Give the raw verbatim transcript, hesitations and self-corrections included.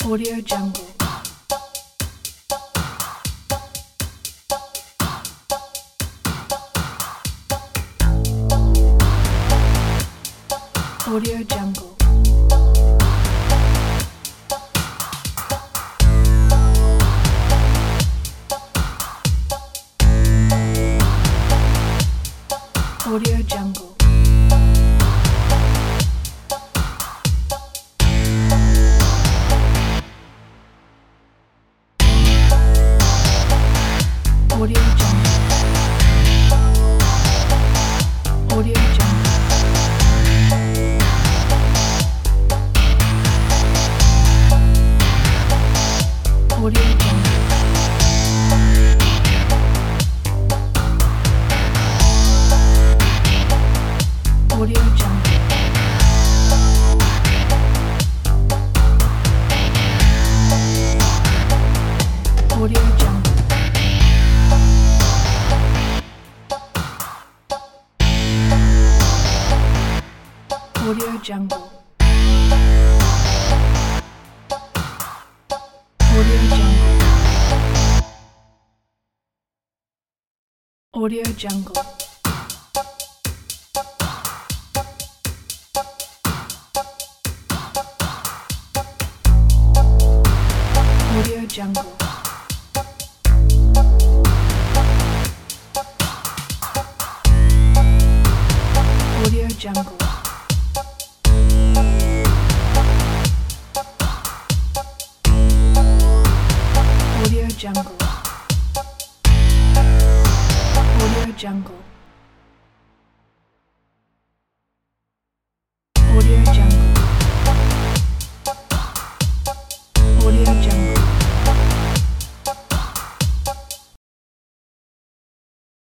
Audio Jungle. Audio Jungle. Audio Jungle. Audio Jungle. Audio Jungle. Audio Jungle. Audio Jungle. Audio Jungle. Audio Jungle. Audio Jungle. Audio Jungle. Audio Jungle. Audio Jungle. Audio Jungle. Audio Jungle.